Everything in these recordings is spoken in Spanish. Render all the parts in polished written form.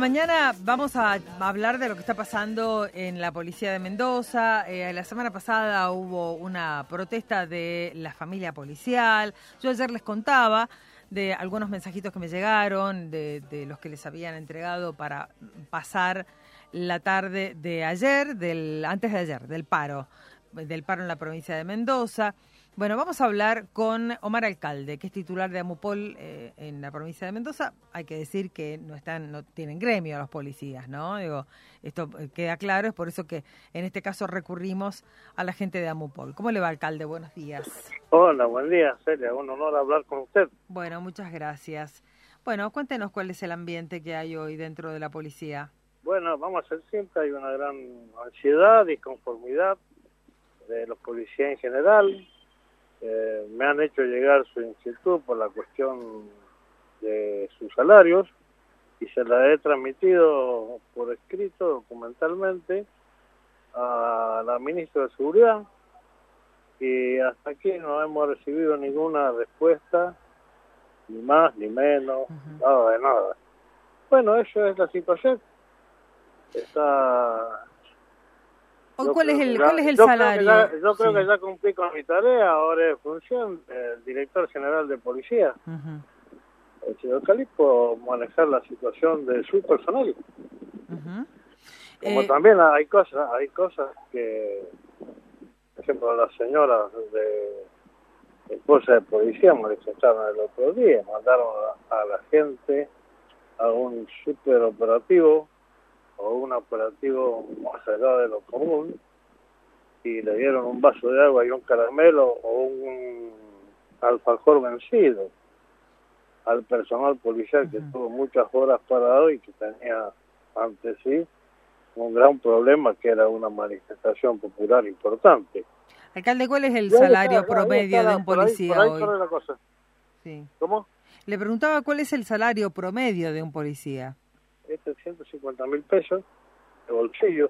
mañana vamos a hablar de lo que está pasando en la policía de Mendoza. La semana pasada hubo una protesta de la familia policial. Yo ayer les contaba de algunos mensajitos que me llegaron, de los que les habían entregado para pasar la tarde de ayer, antes de ayer, del paro en la provincia de Mendoza. Bueno, vamos a hablar con Omar Alcalde, que es titular de AMUPOL en la provincia de Mendoza. Hay que decir que no tienen gremio los policías, ¿no? Digo, esto queda claro, es por eso que en este caso recurrimos a la gente de AMUPOL. ¿Cómo le va, alcalde? Buenos días. Hola, buen día, Celia. Un honor hablar con usted. Bueno, muchas gracias. Bueno, cuéntenos cuál es el ambiente que hay hoy dentro de la policía. Bueno, vamos a ser simples, hay una gran ansiedad y conformidad de los policías en general. Me han hecho llegar su inquietud por la cuestión de sus salarios y se la he transmitido por escrito, documentalmente, a la ministra de Seguridad, y hasta aquí no hemos recibido ninguna respuesta, ni más ni menos, nada de nada. Bueno, eso es la situación. ¿Cuál es el salario? Yo creo que ya cumplí con mi tarea, ahora es función del director general de policía, el señor Calipo, manejar la situación de su personal. Como también hay cosas que, por ejemplo, la señora de esposa de policía manifestaron el otro día, mandaron a la gente a un super operativo o un operativo más allá de lo común, y le dieron un vaso de agua y un caramelo o un alfajor vencido al personal policial que tuvo muchas horas parado y que tenía ante sí un gran problema, que era una manifestación popular importante. Alcalde, ¿cuál es el salario promedio de un policía por ahí hoy? corre la cosa. Sí. ¿Cómo? Le preguntaba cuál es el salario promedio de un policía. Es 150.000 pesos de bolsillo,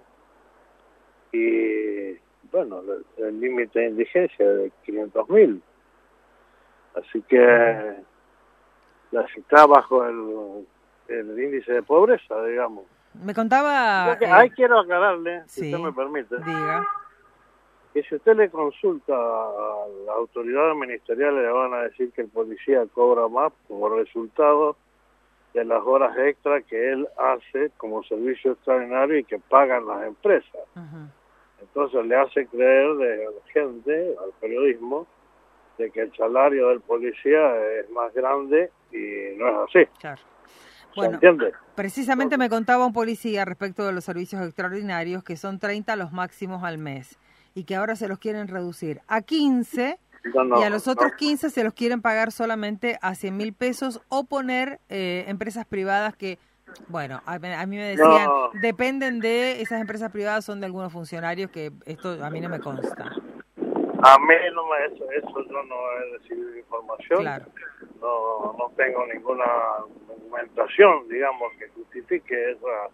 y bueno, el límite de indigencia es de 500.000, así que ya está bajo el índice de pobreza, digamos. Me contaba... Ahí quiero aclararle, si sí, usted me permite, diga, que si usted le consulta a las autoridades ministeriales, le van a decir que el policía cobra más como resultado de las horas extras que él hace como servicio extraordinario y que pagan las empresas. Entonces le hace creer de la gente, al periodismo, de que el salario del policía es más grande, y no es así. Claro. ¿Se Bueno, entiende? precisamente me contaba un policía respecto de los servicios extraordinarios que son 30 los máximos al mes y que ahora se los quieren reducir a 15. Y a los otros 15 se los quieren pagar solamente a 100.000 pesos o poner empresas privadas que, bueno, a mí me decían, dependen de esas empresas privadas, son de algunos funcionarios, que esto a mí no me consta. A mí eso yo no he recibido información. Claro. No tengo ninguna documentación, digamos, que justifique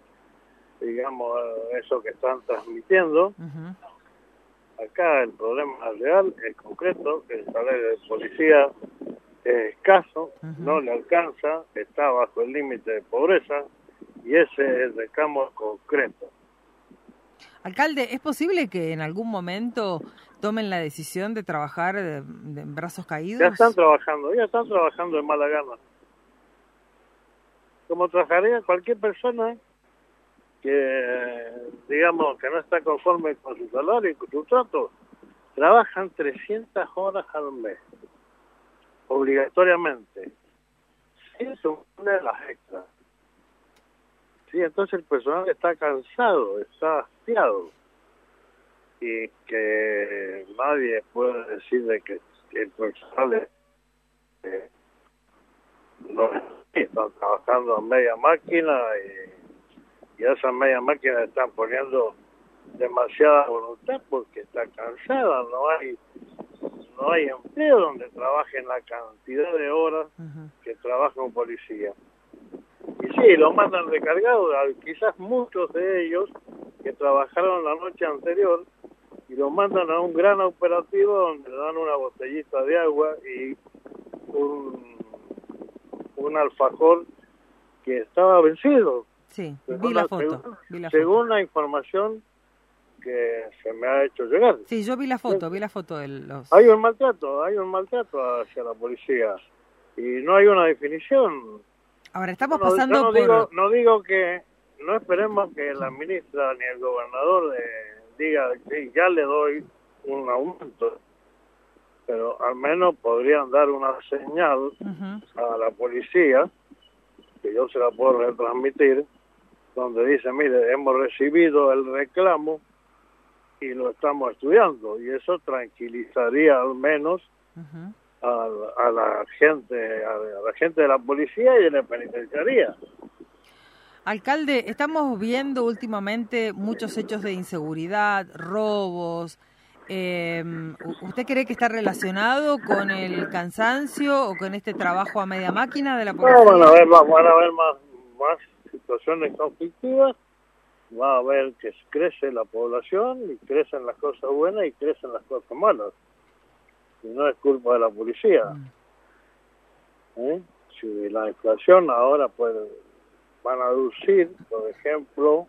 eso que están transmitiendo. Acá el problema real, es concreto, que el salario de policía es escaso, no le alcanza, está bajo el límite de pobreza, y ese es el reclamo concreto. Alcalde, ¿es posible que en algún momento tomen la decisión de trabajar de brazos caídos? Ya están trabajando de mala gana. Como trabajaría cualquier persona que, digamos, que no está conforme con su salario y con su trato. Trabajan 300 horas al mes, obligatoriamente, sin sumar las extras. Sí, entonces el personal está cansado, está hastiado, y que nadie puede decir de que el personal no están trabajando a media máquina, y a esas media máquinas están poniendo demasiada voluntad porque está cansada, no hay empleo donde trabajen la cantidad de horas que trabaja un policía. Y sí, lo mandan recargado, quizás muchos de ellos que trabajaron la noche anterior, y lo mandan a un gran operativo donde le dan una botellita de agua y un alfajor que estaba vencido. Sí, según, según la información que se me ha hecho llegar. Sí, yo vi la foto de los... Hay un maltrato hacia la policía y no hay una definición. Ahora estamos pasando yo por... no digo que no esperemos que la ministra ni el gobernador diga que ya le doy un aumento, pero al menos podrían dar una señal a la policía, que yo se la puedo retransmitir, donde dice, mire, hemos recibido el reclamo y lo estamos estudiando, y eso tranquilizaría al menos a la gente de la policía y de la penitenciaría. Alcalde, estamos viendo últimamente muchos hechos de inseguridad, robos. ¿Usted cree que está relacionado con el cansancio o con este trabajo a media máquina de la policía? No, van a haber más situaciones conflictivas, va a haber que crece la población y crecen las cosas buenas y crecen las cosas malas. Y no es culpa de la policía. Si la inflación ahora van a aducir, por ejemplo,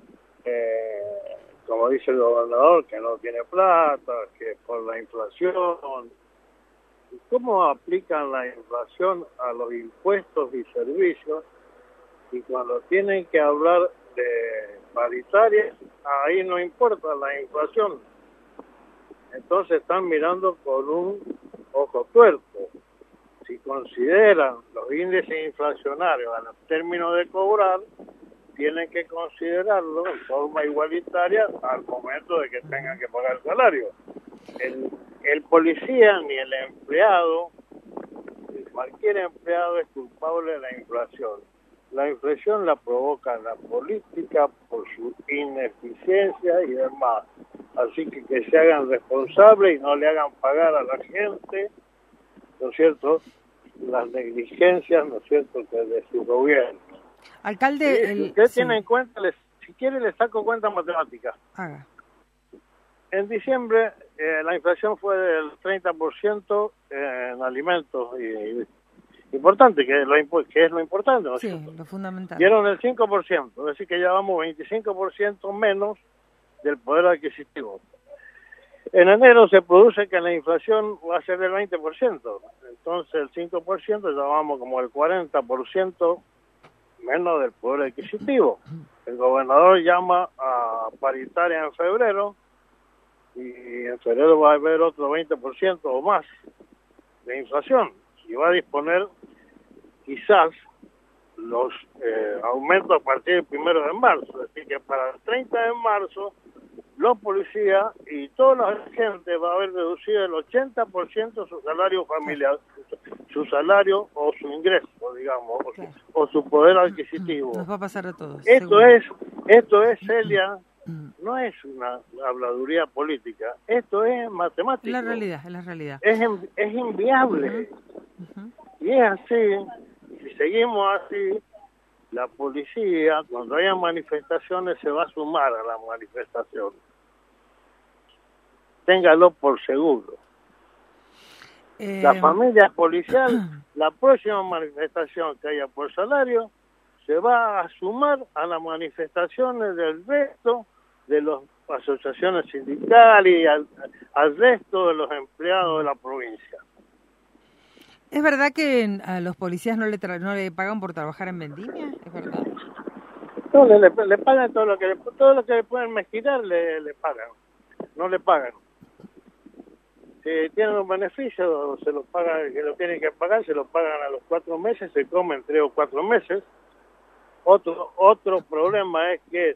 como dice el gobernador, que no tiene plata, que por la inflación. ¿Cómo aplican la inflación a los impuestos y servicios? Y cuando tienen que hablar de paritarias, ahí no importa la inflación. Entonces están mirando con un ojo tuerto. Si consideran los índices inflacionarios a los términos de cobrar, tienen que considerarlo en forma igualitaria al momento de que tengan que pagar el salario. El policía ni el empleado, cualquier empleado es culpable de la inflación. La inflación la provoca la política por su ineficiencia y demás. Así que se hagan responsables y no le hagan pagar a la gente, ¿no es cierto?, las negligencias, ¿no es cierto?, que de su gobierno. Alcalde, si usted tiene en cuenta, si quiere le saco cuenta matemática. Haga. En diciembre la inflación fue del 30% en alimentos y importante, que es lo importante, ¿no es cierto? Lo fundamental. Dieron el 5%, es decir que ya vamos 25% menos del poder adquisitivo. En enero se produce que la inflación va a ser del 20%, entonces el 5% ya vamos como el 40% menos del poder adquisitivo. El gobernador llama a paritaria en febrero y en febrero va a haber otro 20% o más de inflación y va a disponer quizás los aumentos a partir del 1 de marzo. Es decir, que para el 30 de marzo los policías y toda la gente va a haber reducido el 80% su salario familiar, su salario o su ingreso, digamos, o su poder adquisitiavo. Nos va a pasar a todos. Esto es, Celia, no es una habladuría política, esto es matemático. Es la realidad. Es inviable. Y es así, si seguimos así, la policía, cuando haya manifestaciones, se va a sumar a la manifestación. Téngalo por seguro. La familia policial, la próxima manifestación que haya por salario, se va a sumar a las manifestaciones del resto de las asociaciones sindicales y al resto de los empleados de la provincia. ¿Es verdad que a los policías no le pagan por trabajar en vendimia? ¿Es verdad? No, le pagan todo lo que le pueden mezquinar, le pagan. No le pagan. Si tienen un beneficio, se lo pagan, que lo tienen que pagar, se lo pagan a los 4 meses, se comen 3 o 4 meses. Otro problema es que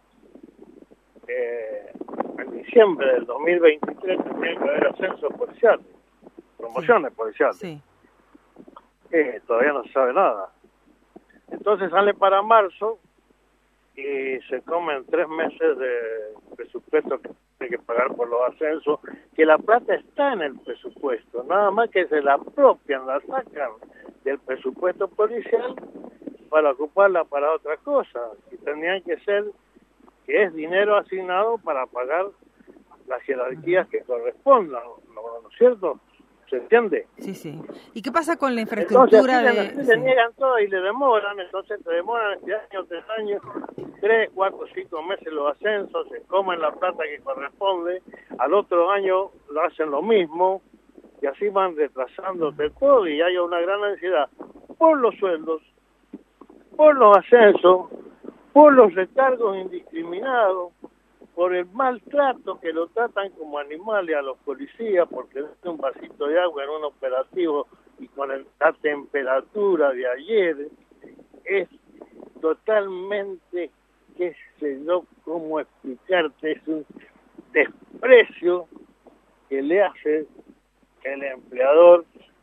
en diciembre del 2023 tendría que haber ascensos policiales, promociones policiales. Sí. Todavía no se sabe nada. Entonces sale para marzo y se comen 3 meses de presupuesto que tiene que pagar por los ascensos, que la plata está en el presupuesto, nada más que se la apropian, la sacan del presupuesto policial para ocuparla para otra cosa, y tendrían que ser, que es dinero asignado para pagar las jerarquías que correspondan, ¿no es cierto? ¿Se entiende? Sí, sí. ¿Y qué pasa con la Entonces, infraestructura le niegan todo y le demoran, entonces te demoran este año, 3 años, 3, 4, 5 meses los ascensos, se comen la plata que corresponde, al otro año lo hacen lo mismo, y así van retrasándote todo, y hay una gran ansiedad por los sueldos, por los ascensos, por los recargos indiscriminados, por el maltrato que lo tratan como animales a los policías, porque es un vasito de agua en un operativo y con la temperatura de ayer, es totalmente, qué sé yo, cómo explicarte, es un desprecio que le hace el empleador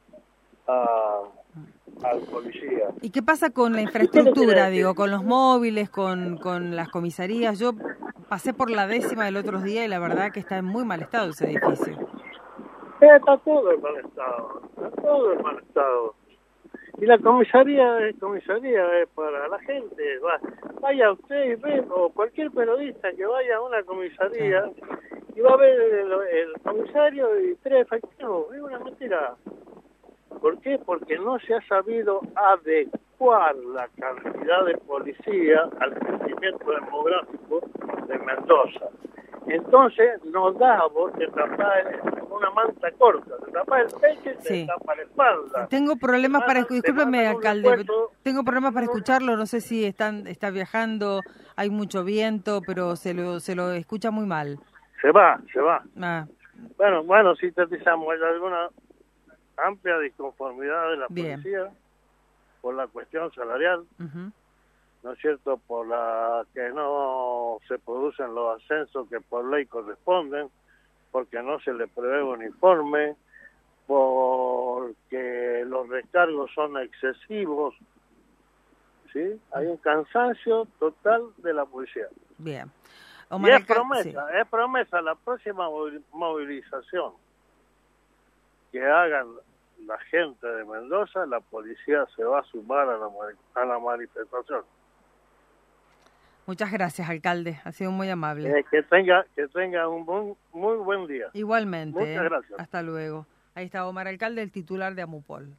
al policía. ¿Y qué pasa con la infraestructura, digo, con los móviles, con las comisarías? Yo pasé por la 10ª el otro día y la verdad que está en muy mal estado ese edificio. Está todo en mal estado, está todo en mal estado. Y la comisaría es para la gente. Vaya usted y ve, o cualquier periodista que vaya a una comisaría y va a ver el comisario y 3 efectivos. Es una mentira. ¿Por qué? Porque no se ha sabido adecuar la cantidad de policía al crecimiento demográfico de Mendoza. Entonces nos da a vos te tapar una manta corta, te tapa el pecho y te tapa la espalda. Tengo problemas discúlpeme, alcalde, tengo problemas para escucharlo, no sé si está viajando, hay mucho viento, pero se lo escucha muy mal. Se va. Ah. Bueno, sintetizamos, hay alguna amplia disconformidad de la policía por la cuestión salarial, ¿no es cierto?, por la que no se producen los ascensos que por ley corresponden, porque no se le prevé un informe, porque los recargos son excesivos, ¿sí? Hay un cansancio total de la policía. Bien. Y es promesa la próxima movilización que hagan la gente de Mendoza, la policía se va a sumar a la manifestación. Muchas gracias, alcalde, ha sido muy amable. Que tenga un muy buen día. Igualmente. Muchas gracias. Hasta luego. Ahí está Omar Alcalde, el titular de Amupol.